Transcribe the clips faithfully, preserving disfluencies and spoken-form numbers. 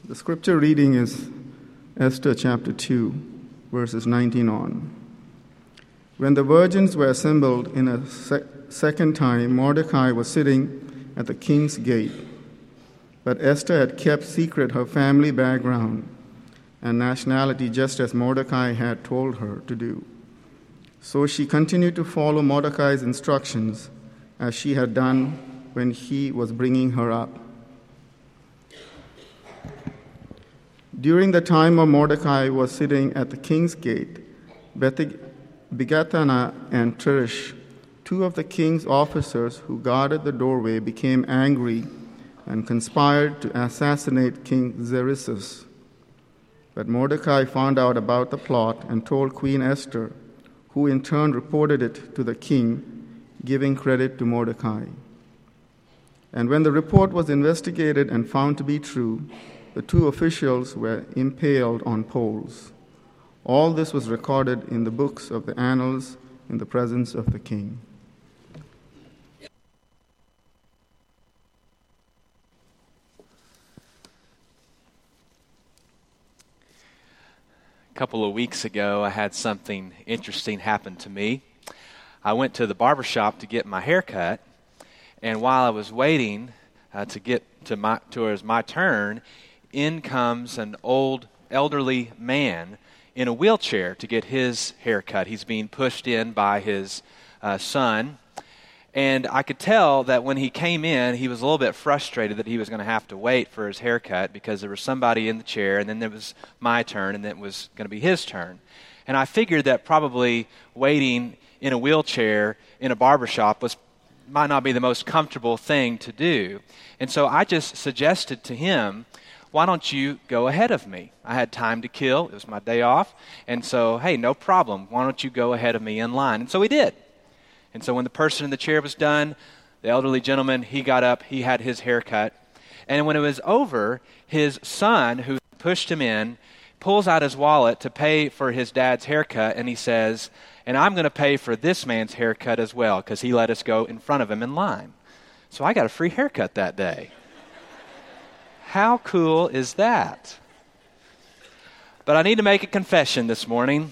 The scripture reading is Esther chapter two, verses nineteen on. When the virgins were assembled in a sec- second time, Mordecai was sitting at the king's gate. But Esther had kept secret her family background and nationality, just as Mordecai had told her to do. So she continued to follow Mordecai's instructions as she had done when he was bringing her up. During the time of Mordecai was sitting at the king's gate, Bigthana and Teresh, two of the king's officers who guarded the doorway, became angry and conspired to assassinate King Xerxes. But Mordecai found out about the plot and told Queen Esther, who in turn reported it to the king, giving credit to Mordecai. And when the report was investigated and found to be true, the two officials were impaled on poles. All this was recorded in the books of the annals in the presence of the king. A couple of weeks ago, I had something interesting happen to me. I went to the barbershop to get my hair cut, and while I was waiting uh, to get to my towards my turn, in comes an old elderly man in a wheelchair to get his hair cut. He's being pushed in by his uh, son. And I could tell that when he came in, he was a little bit frustrated that he was going to have to wait for his haircut because there was somebody in the chair, and then there was my turn, and then it was going to be his turn. And I figured that probably waiting in a wheelchair in a barbershop was might not be the most comfortable thing to do. And so I just suggested to him, why don't you go ahead of me? I had time to kill. It was my day off. And so, hey, no problem. Why don't you go ahead of me in line? And so he did. And so when the person in the chair was done, the elderly gentleman, he got up, he had his hair cut. And when it was over, his son, who pushed him in, pulls out his wallet to pay for his dad's haircut, and he says, and I'm going to pay for this man's haircut as well, because he let us go in front of him in line. So I got a free haircut that day. How cool is that? But I need to make a confession this morning.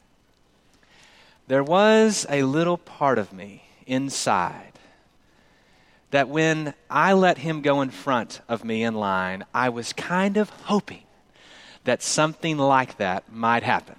There was a little part of me inside that when I let him go in front of me in line, I was kind of hoping that something like that might happen.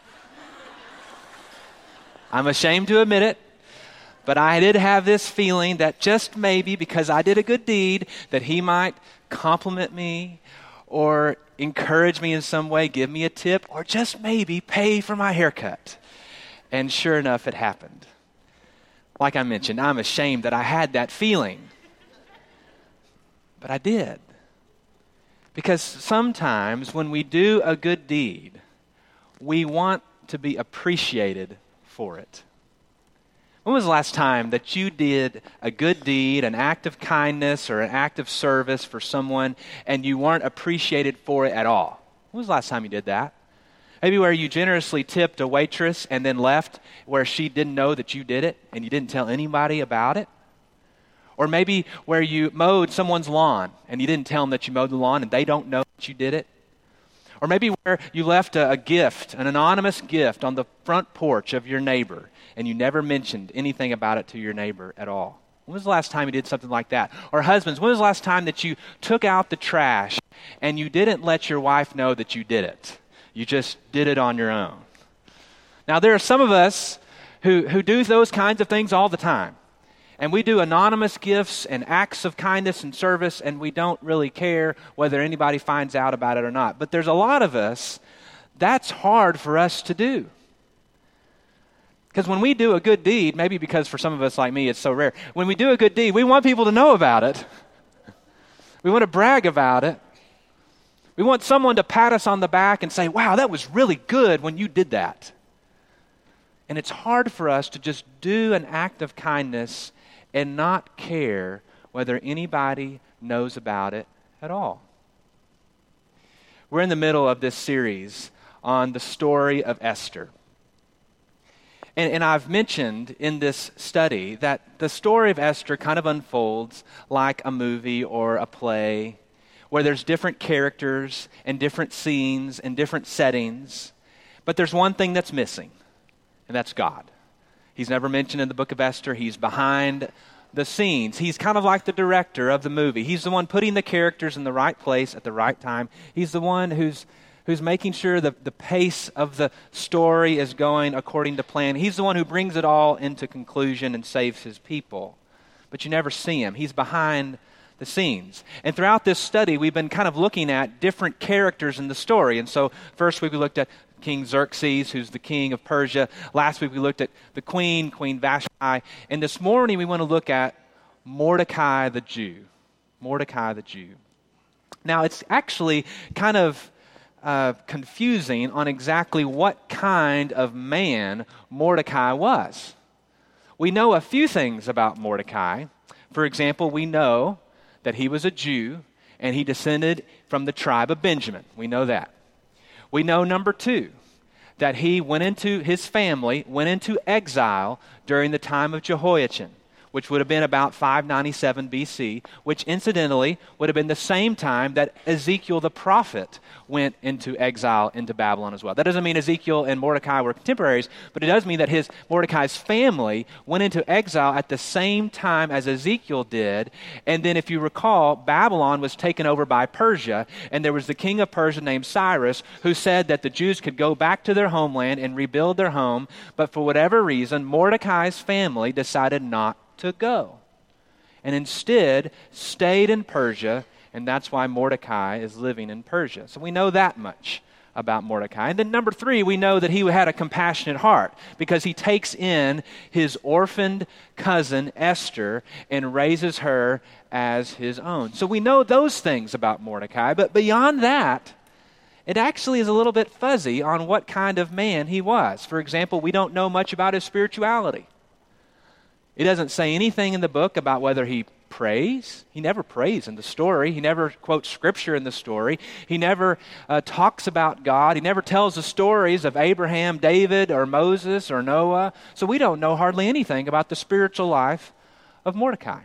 I'm ashamed to admit it, but I did have this feeling that just maybe because I did a good deed, that he might compliment me or encourage me in some way, give me a tip, or just maybe pay for my haircut. And sure enough, it happened. Like I mentioned, I'm ashamed that I had that feeling. But I did. Because sometimes when we do a good deed, we want to be appreciated for it. When was the last time that you did a good deed, an act of kindness or an act of service for someone, and you weren't appreciated for it at all? When was the last time you did that? Maybe where you generously tipped a waitress and then left where she didn't know that you did it and you didn't tell anybody about it. Or maybe where you mowed someone's lawn and you didn't tell them that you mowed the lawn and they don't know that you did it. Or maybe where you left a, a gift, an anonymous gift on the front porch of your neighbor and you never mentioned anything about it to your neighbor at all. When was the last time you did something like that? Or husbands, when was the last time that you took out the trash and you didn't let your wife know that you did it? You just did it on your own. Now, there are some of us who, who do those kinds of things all the time. And we do anonymous gifts and acts of kindness and service, and we don't really care whether anybody finds out about it or not. But there's a lot of us, that's hard for us to do. Because when we do a good deed, maybe because for some of us like me it's so rare, when we do a good deed, we want people to know about it. We want to brag about it. We want someone to pat us on the back and say, wow, that was really good when you did that. And it's hard for us to just do an act of kindness and not care whether anybody knows about it at all. We're in the middle of this series on the story of Esther. And, and I've mentioned in this study that the story of Esther kind of unfolds like a movie or a play, where there's different characters and different scenes and different settings, but there's one thing that's missing, and that's God. He's never mentioned in the book of Esther. He's behind the scenes. He's kind of like the director of the movie. He's the one putting the characters in the right place at the right time. He's the one who's who's making sure that the pace of the story is going according to plan. He's the one who brings it all into conclusion and saves his people. But you never see him. He's behind the scenes. And throughout this study, we've been kind of looking at different characters in the story. And so first week we looked at King Xerxes, who's the king of Persia. Last week we looked at the queen, Queen Vashti. And this morning we want to look at Mordecai the Jew. Mordecai the Jew. Now it's actually kind of uh, confusing on exactly what kind of man Mordecai was. We know a few things about Mordecai. For example, we know that he was a Jew and he descended from the tribe of Benjamin. We know that. We know, number two, that he went into, his family went into exile during the time of Jehoiachin, which would have been about five ninety-seven B C, which incidentally would have been the same time that Ezekiel the prophet went into exile into Babylon as well. That doesn't mean Ezekiel and Mordecai were contemporaries, but it does mean that his Mordecai's family went into exile at the same time as Ezekiel did. And then if you recall, Babylon was taken over by Persia, and there was the king of Persia named Cyrus who said that the Jews could go back to their homeland and rebuild their home, but for whatever reason, Mordecai's family decided not to go, and instead stayed in Persia, and that's why Mordecai is living in Persia. So we know that much about Mordecai. And then number three, we know that he had a compassionate heart because he takes in his orphaned cousin Esther and raises her as his own. So we know those things about Mordecai, but beyond that, it actually is a little bit fuzzy on what kind of man he was. For example, we don't know much about his spirituality. It doesn't say anything in the book about whether he prays. He never prays in the story. He never quotes scripture in the story. He never uh, talks about God. He never tells the stories of Abraham, David, or Moses, or Noah. So we don't know hardly anything about the spiritual life of Mordecai.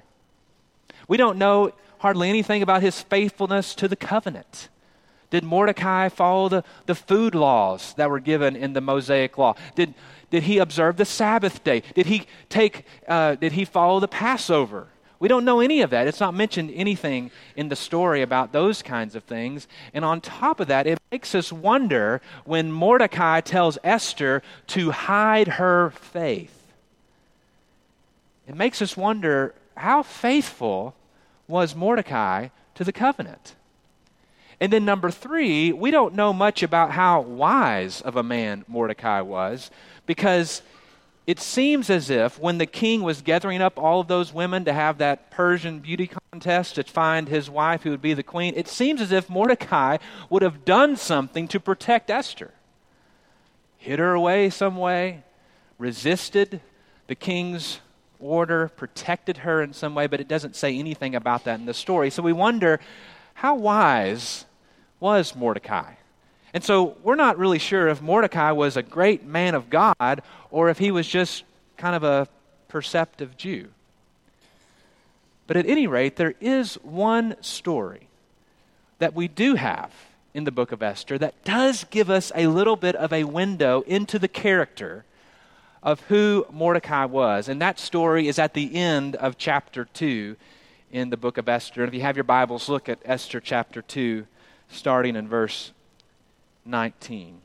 We don't know hardly anything about his faithfulness to the covenant. Did Mordecai follow the, the food laws that were given in the Mosaic law? Did Did he observe the Sabbath day? Did he take? Uh, did he follow the Passover? We don't know any of that. It's not mentioned anything in the story about those kinds of things. And on top of that, it makes us wonder when Mordecai tells Esther to hide her faith. It makes us wonder, how faithful was Mordecai to the covenant? And then number three, we don't know much about how wise of a man Mordecai was, because it seems as if when the king was gathering up all of those women to have that Persian beauty contest to find his wife who would be the queen, it seems as if Mordecai would have done something to protect Esther. Hid her away some way, resisted the king's order, protected her in some way, but it doesn't say anything about that in the story. So we wonder, how wise was Mordecai? And so we're not really sure if Mordecai was a great man of God or if he was just kind of a perceptive Jew. But at any rate, there is one story that we do have in the book of Esther that does give us a little bit of a window into the character of who Mordecai was. And that story is at the end of chapter two in the book of Esther. And if you have your Bibles, look at Esther chapter two, starting in verse nineteen.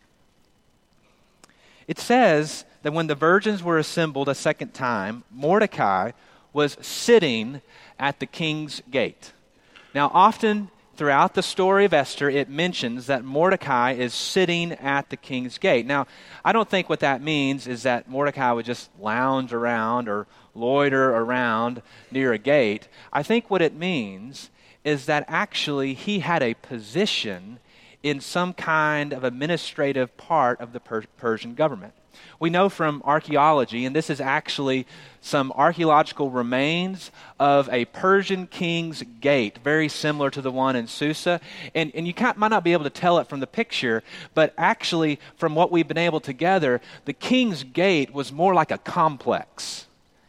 It says that when the virgins were assembled a second time, Mordecai was sitting at the king's gate. Now, often throughout the story of Esther, it mentions that Mordecai is sitting at the king's gate. Now, I don't think what that means is that Mordecai would just lounge around or loiter around near a gate. I think what it means is that actually he had a position in some kind of administrative part of the per- Persian government. We know from archaeology, and this is actually some archaeological remains of a Persian king's gate, very similar to the one in Susa. And, and you can't, might not be able to tell it from the picture, but actually from what we've been able to gather, the king's gate was more like a complex.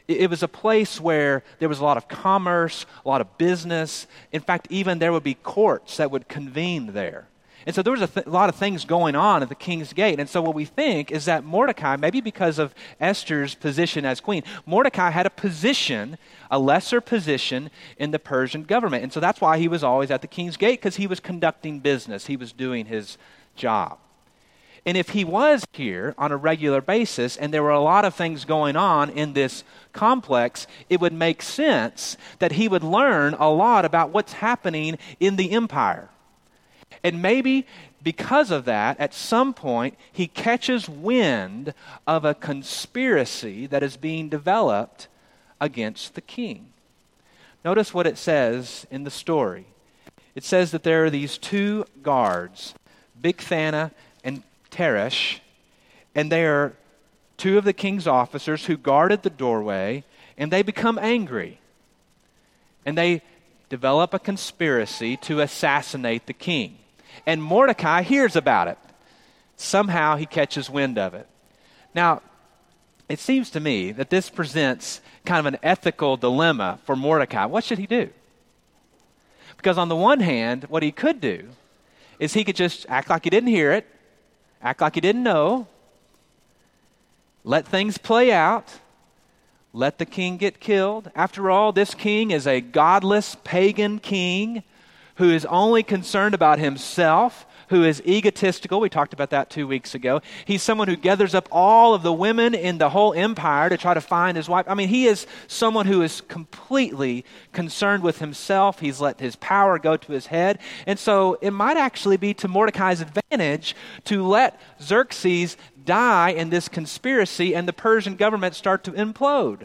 It, it was a place where there was a lot of commerce, a lot of business. In fact, even there would be courts that would convene there. And so there was a, th- a lot of things going on at the king's gate. And so what we think is that Mordecai, maybe because of Esther's position as queen, Mordecai had a position, a lesser position in the Persian government. And so that's why he was always at the king's gate, because he was conducting business. He was doing his job. And if he was here on a regular basis and there were a lot of things going on in this complex, it would make sense that he would learn a lot about what's happening in the empire. And maybe because of that, at some point, he catches wind of a conspiracy that is being developed against the king. Notice what it says in the story. It says that there are these two guards, Bigthana and Teresh, and they are two of the king's officers who guarded the doorway, and they become angry. And they develop a conspiracy to assassinate the king. And Mordecai hears about it. Somehow he catches wind of it. Now, it seems to me that this presents kind of an ethical dilemma for Mordecai. What should he do? Because on the one hand, what he could do is he could just act like he didn't hear it, act like he didn't know, let things play out, let the king get killed. After all, this king is a godless pagan king who is only concerned about himself, who is egotistical. We talked about that two weeks ago. He's someone who gathers up all of the women in the whole empire to try to find his wife. I mean, he is someone who is completely concerned with himself. He's let his power go to his head. And so it might actually be to Mordecai's advantage to let Xerxes die in this conspiracy and the Persian government start to implode.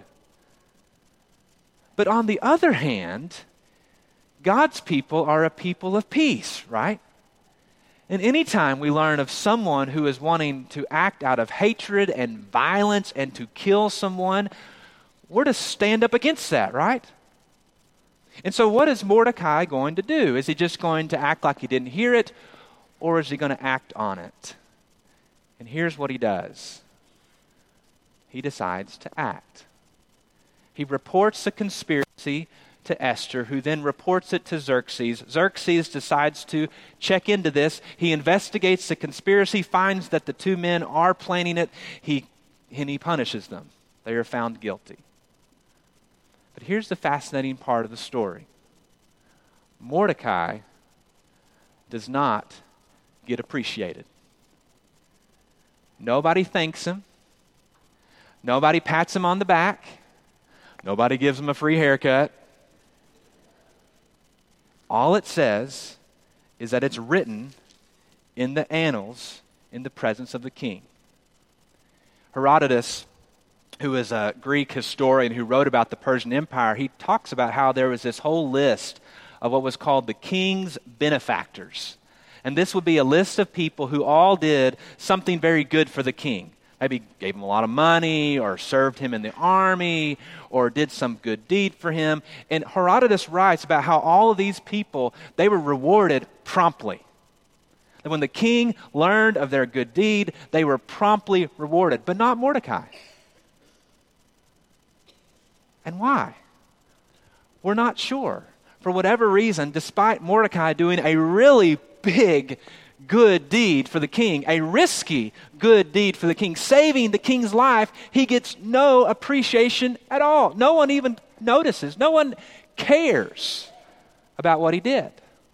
But on the other hand, God's people are a people of peace, right? And anytime we learn of someone who is wanting to act out of hatred and violence and to kill someone, we're to stand up against that, right? And so what is Mordecai going to do? Is he just going to act like he didn't hear it, or is he going to act on it? And here's what he does. He decides to act. He reports the conspiracy to Esther, who then reports it to Xerxes. Xerxes decides to check into this. He investigates the conspiracy, finds that the two men are planning it, he, and he punishes them. They are found guilty. But here's the fascinating part of the story. Mordecai does not get appreciated. Nobody thanks him. Nobody pats him on the back. Nobody gives him a free haircut. All it says is that it's written in the annals in the presence of the king. Herodotus, who is a Greek historian who wrote about the Persian Empire, he talks about how there was this whole list of what was called the king's benefactors. And this would be a list of people who all did something very good for the king. Maybe gave him a lot of money, or served him in the army, or did some good deed for him. And Herodotus writes about how all of these people, they were rewarded promptly. And when the king learned of their good deed, they were promptly rewarded, but not Mordecai. And why? We're not sure. For whatever reason, despite Mordecai doing a really big good deed for the king, a risky good deed for the king, saving the king's life, he gets no appreciation at all. No one even notices. No one cares about what he did.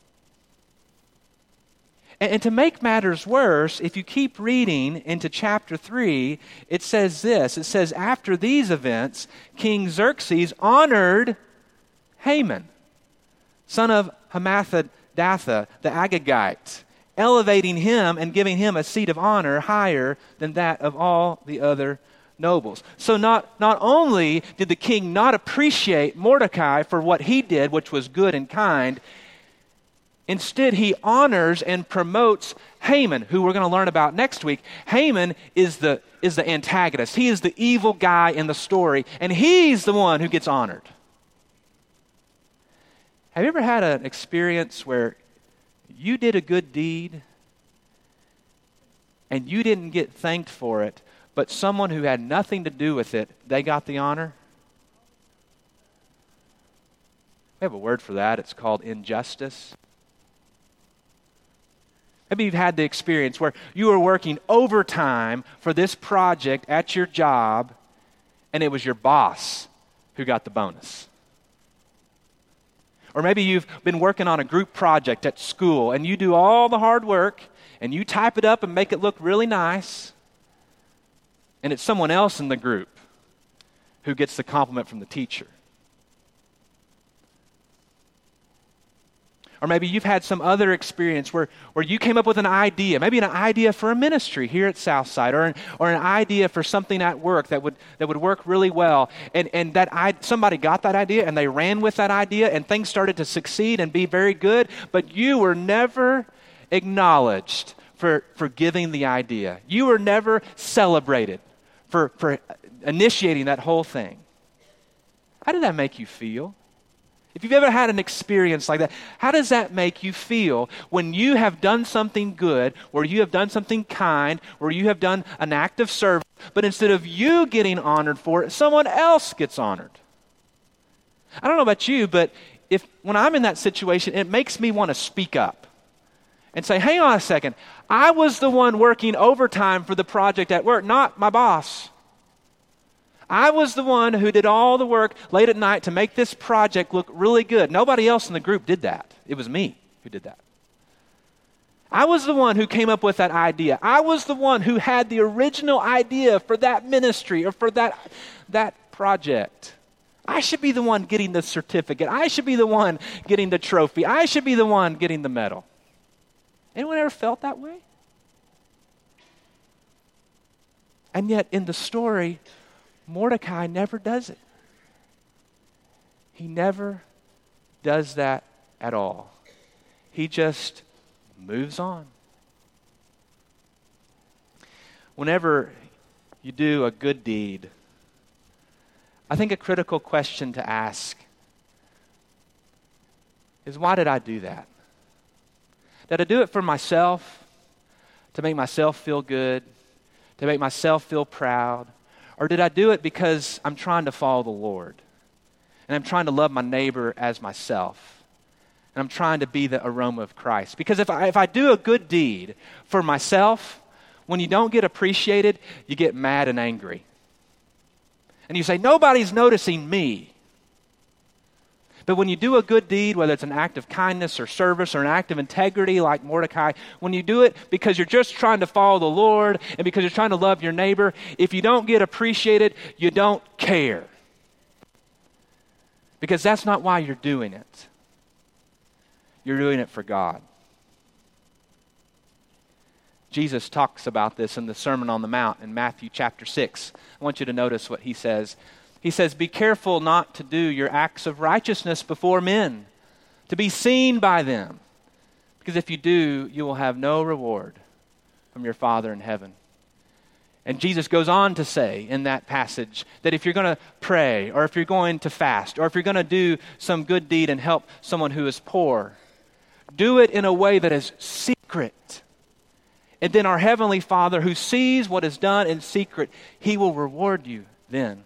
And, and to make matters worse, if you keep reading into chapter three, it says this. It says, after these events, King Xerxes honored Haman, son of Hammedatha, the Agagite, elevating him and giving him a seat of honor higher than that of all the other nobles. So not, not only did the king not appreciate Mordecai for what he did, which was good and kind, instead he honors and promotes Haman, who we're going to learn about next week. Haman is the, is the antagonist. He is the evil guy in the story, and he's the one who gets honored. Have you ever had an experience where you did a good deed and you didn't get thanked for it, but someone who had nothing to do with it, they got the honor? We have a word for that. It's called injustice. Maybe you've had the experience where you were working overtime for this project at your job, and it was your boss who got the bonus. Or maybe you've been working on a group project at school, and you do all the hard work, and you type it up and make it look really nice, and it's someone else in the group who gets the compliment from the teacher. Or maybe you've had some other experience where, where you came up with an idea, maybe an idea for a ministry here at Southside, or an, or an idea for something at work that would that would work really well. And, and that I, somebody got that idea and they ran with that idea and things started to succeed and be very good, but you were never acknowledged for, for giving the idea. You were never celebrated for, for initiating that whole thing. How did that make you feel? If you've ever had an experience like that, how does that make you feel when you have done something good, where you have done something kind, where you have done an act of service, but instead of you getting honored for it, someone else gets honored? I don't know about you, but if when I'm in that situation, it makes me want to speak up and say, hang on a second, I was the one working overtime for the project at work, not my boss. I was the one who did all the work late at night to make this project look really good. Nobody else in the group did that. It was me who did that. I was the one who came up with that idea. I was the one who had the original idea for that ministry or for that, that project. I should be the one getting the certificate. I should be the one getting the trophy. I should be the one getting the medal. Anyone ever felt that way? And yet in the story, Mordecai never does it. He never does that at all. He just moves on. Whenever you do a good deed, I think a critical question to ask is, why did I do that? Did I do it for myself, to make myself feel good, to make myself feel proud? Or did I do it because I'm trying to follow the Lord? And I'm trying to love my neighbor as myself? And I'm trying to be the aroma of Christ? Because if I, if I do a good deed for myself, when you don't get appreciated, you get mad and angry. And you say, nobody's noticing me. But when you do a good deed, whether it's an act of kindness or service or an act of integrity like Mordecai, when you do it because you're just trying to follow the Lord and because you're trying to love your neighbor, if you don't get appreciated, you don't care. Because that's not why you're doing it. You're doing it for God. Jesus talks about this in the Sermon on the Mount in Matthew chapter six. I want you to notice what he says. He says, be careful not to do your acts of righteousness before men, to be seen by them. Because if you do, you will have no reward from your Father in heaven. And Jesus goes on to say in that passage that if you're going to pray, or if you're going to fast, or if you're going to do some good deed and help someone who is poor, do it in a way that is secret. And then our Heavenly Father, who sees what is done in secret, He will reward you then.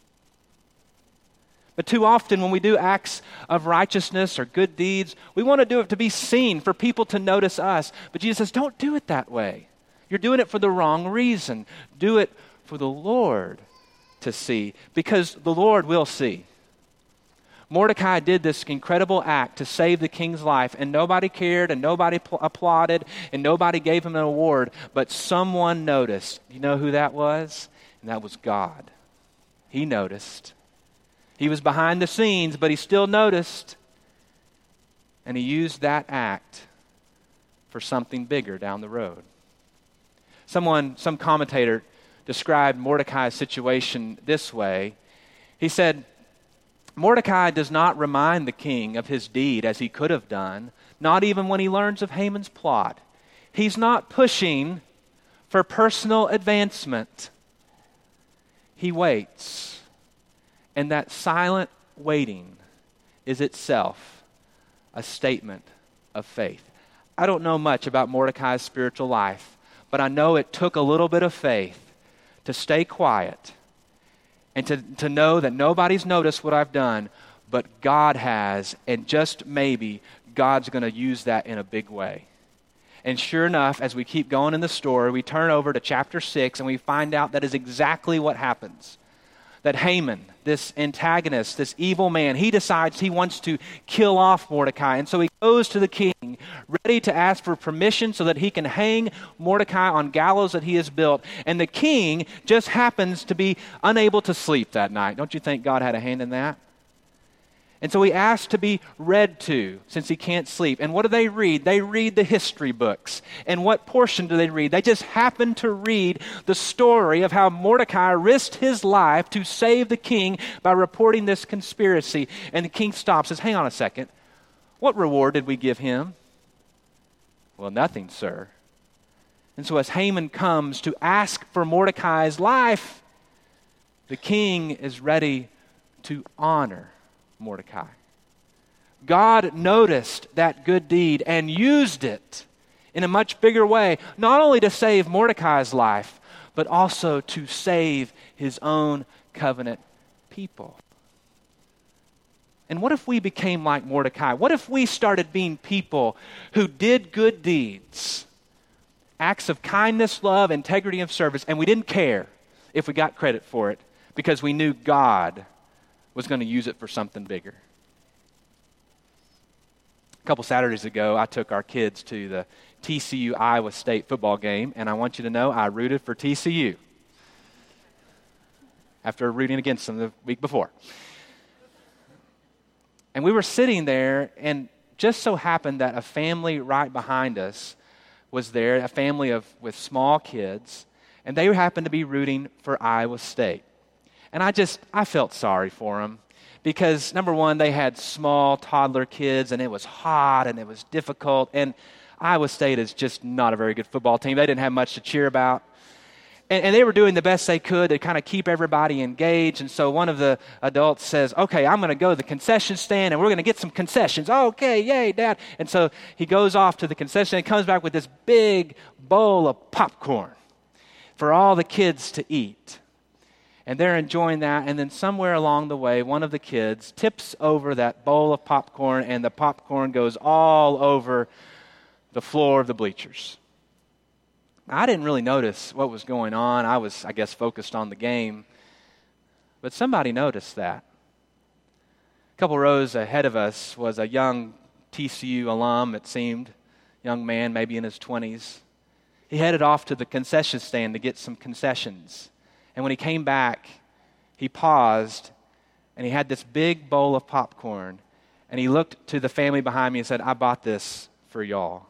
But too often when we do acts of righteousness or good deeds, we want to do it to be seen, for people to notice us. But Jesus says, don't do it that way. You're doing it for the wrong reason. Do it for the Lord to see, because the Lord will see. Mordecai did this incredible act to save the king's life, and nobody cared, and nobody pl- applauded, and nobody gave him an award, but someone noticed. You know who that was? And that was God. He noticed. He was behind the scenes, but he still noticed. And he used that act for something bigger down the road. Someone, some commentator described Mordecai's situation this way. He said, Mordecai does not remind the king of his deed as he could have done, not even when he learns of Haman's plot. He's not pushing for personal advancement. He waits. And that silent waiting is itself a statement of faith. I don't know much about Mordecai's spiritual life, but I know it took a little bit of faith to stay quiet and to, to know that nobody's noticed what I've done, but God has, and just maybe God's going to use that in a big way. And sure enough, as we keep going in the story, we turn over to chapter six and we find out that is exactly what happens. That Haman, this antagonist, this evil man, he decides he wants to kill off Mordecai. And so he goes to the king, ready to ask for permission so that he can hang Mordecai on gallows that he has built. And the king just happens to be unable to sleep that night. Don't you think God had a hand in that? And so he asks to be read to since he can't sleep. And what do they read? They read the history books. And what portion do they read? They just happen to read the story of how Mordecai risked his life to save the king by reporting this conspiracy. And the king stops and says, hang on a second. What reward did we give him? Well, nothing, sir. And so as Haman comes to ask for Mordecai's life, the king is ready to honor Mordecai. God noticed that good deed and used it in a much bigger way, not only to save Mordecai's life, but also to save his own covenant people. And what if we became like Mordecai? What if we started being people who did good deeds, acts of kindness, love, integrity, and service, and we didn't care if we got credit for it because we knew God was going to use it for something bigger. A couple Saturdays ago, I took our kids to the T C U Iowa State football game, and I want you to know I rooted for T C U after rooting against them the week before. And we were sitting there, and just so happened that a family right behind us was there, a family of with small kids, and they happened to be rooting for Iowa State. And I just, I felt sorry for them because, number one, they had small toddler kids and it was hot and it was difficult. And Iowa State is just not a very good football team. They didn't have much to cheer about. And, and they were doing the best they could to kind of keep everybody engaged. And so one of the adults says, okay, I'm going to go to the concession stand and we're going to get some concessions. Okay, yay, Dad. And so he goes off to the concession and comes back with this big bowl of popcorn for all the kids to eat. And they're enjoying that, and then somewhere along the way, one of the kids tips over that bowl of popcorn, and the popcorn goes all over the floor of the bleachers. I didn't really notice what was going on. I was, I guess, focused on the game. But somebody noticed that. A couple rows ahead of us was a young T C U alum, it seemed, young man, maybe in his twenties. He headed off to the concession stand to get some concessions. And when he came back, he paused, and he had this big bowl of popcorn, and he looked to the family behind me and said, I bought this for y'all.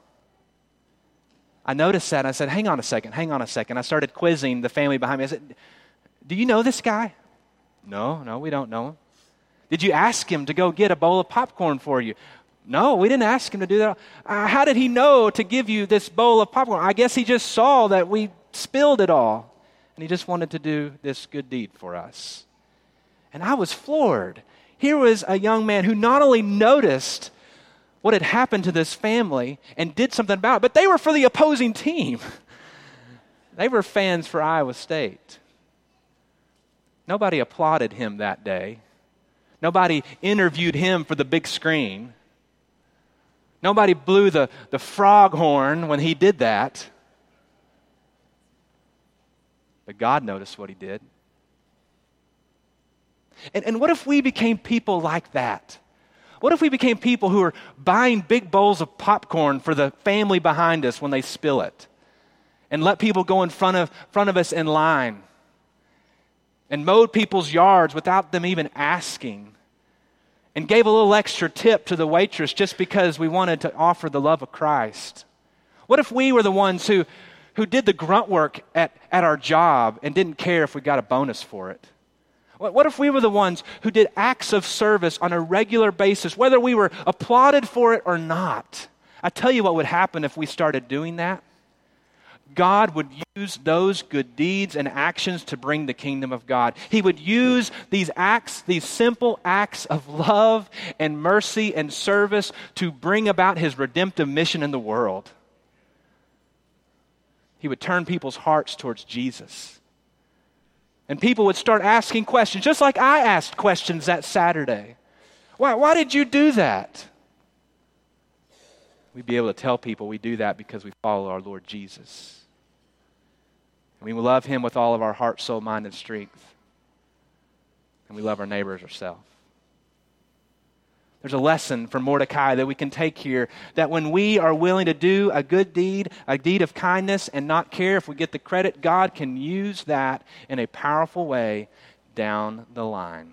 I noticed that, and I said, hang on a second, hang on a second. I started quizzing the family behind me. I said, do you know this guy? No, no, we don't know him. Did you ask him to go get a bowl of popcorn for you? No, we didn't ask him to do that. Uh, how did he know to give you this bowl of popcorn? I guess he just saw that we spilled it all. And he just wanted to do this good deed for us. And I was floored. Here was a young man who not only noticed what had happened to this family and did something about it, but they were for the opposing team. They were fans for Iowa State. Nobody applauded him that day. Nobody interviewed him for the big screen. Nobody blew the, the frog horn when he did that. But God noticed what he did. And, and what if we became people like that? What if we became people who are buying big bowls of popcorn for the family behind us when they spill it? And let people go in front of, front of us in line? And mowed people's yards without them even asking? And gave a little extra tip to the waitress just because we wanted to offer the love of Christ? What if we were the ones who who did the grunt work at, at our job and didn't care if we got a bonus for it? What, what if we were the ones who did acts of service on a regular basis, whether we were applauded for it or not? I tell you what would happen if we started doing that. God would use those good deeds and actions to bring the kingdom of God. He would use these acts, these simple acts of love and mercy and service to bring about his redemptive mission in the world. He would turn people's hearts towards Jesus. And people would start asking questions, just like I asked questions that Saturday. Why, why did you do that? We'd be able to tell people we do that because we follow our Lord Jesus. And we love him with all of our heart, soul, mind, and strength. And we love our neighbor as ourselves. There's a lesson from Mordecai that we can take here, that when we are willing to do a good deed, a deed of kindness, and not care if we get the credit, God can use that in a powerful way down the line.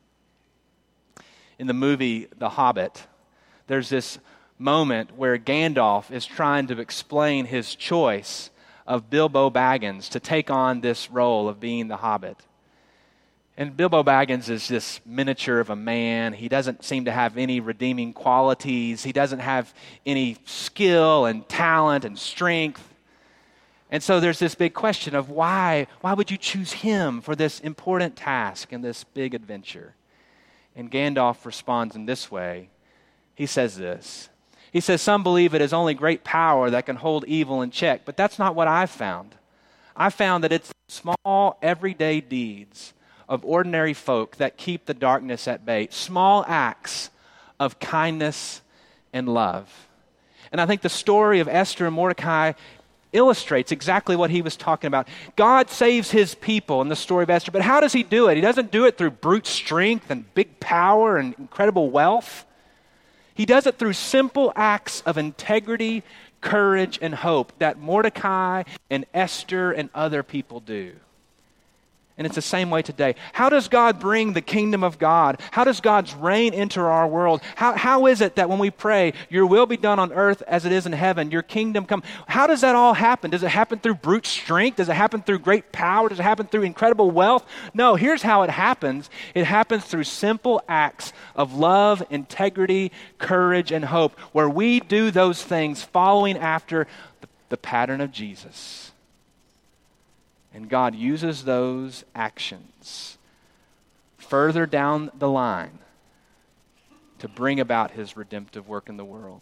In the movie The Hobbit, there's this moment where Gandalf is trying to explain his choice of Bilbo Baggins to take on this role of being the Hobbit. And Bilbo Baggins is this miniature of a man. He doesn't seem to have any redeeming qualities. He doesn't have any skill and talent and strength. And so there's this big question of why, why would you choose him for this important task and this big adventure? And Gandalf responds in this way. He says this. He says, some believe it is only great power that can hold evil in check, but that's not what I've found. I found that it's small, everyday deeds of ordinary folk that keep the darkness at bay. Small acts of kindness and love. And I think the story of Esther and Mordecai illustrates exactly what he was talking about. God saves his people in the story of Esther, but how does he do it? He doesn't do it through brute strength and big power and incredible wealth. He does it through simple acts of integrity, courage, and hope that Mordecai and Esther and other people do. And it's the same way today. How does God bring the kingdom of God? How does God's reign enter our world? How, how is it that when we pray, your will be done on earth as it is in heaven, your kingdom come? How does that all happen? Does it happen through brute strength? Does it happen through great power? Does it happen through incredible wealth? No, here's how it happens. It happens through simple acts of love, integrity, courage, and hope, where we do those things following after the, the pattern of Jesus. And God uses those actions further down the line to bring about his redemptive work in the world.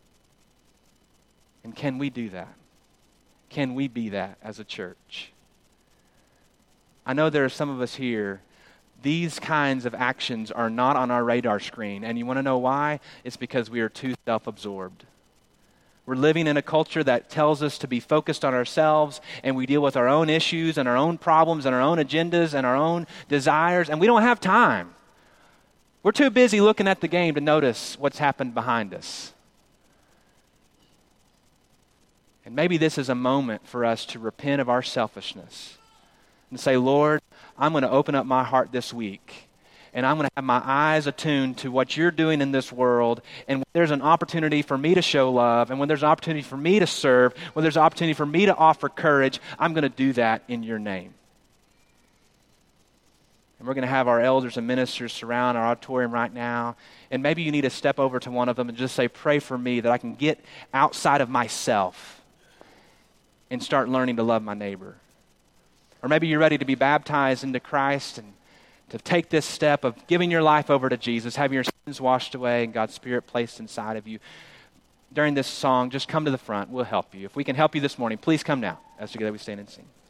And can we do that? Can we be that as a church? I know there are some of us here, these kinds of actions are not on our radar screen. And you want to know why? It's because we are too self-absorbed. We're living in a culture that tells us to be focused on ourselves, and we deal with our own issues and our own problems and our own agendas and our own desires, and we don't have time. We're too busy looking at the game to notice what's happened behind us. And maybe this is a moment for us to repent of our selfishness and say, Lord, I'm going to open up my heart this week. And I'm going to have my eyes attuned to what you're doing in this world. And when there's an opportunity for me to show love, and when there's an opportunity for me to serve, when there's an opportunity for me to offer courage, I'm going to do that in your name. And we're going to have our elders and ministers surround our auditorium right now. And maybe you need to step over to one of them and just say, pray for me that I can get outside of myself and start learning to love my neighbor. Or maybe you're ready to be baptized into Christ and to take this step of giving your life over to Jesus, having your sins washed away and God's Spirit placed inside of you. During this song, just come to the front. We'll help you. If we can help you this morning, please come now as together we stand and sing.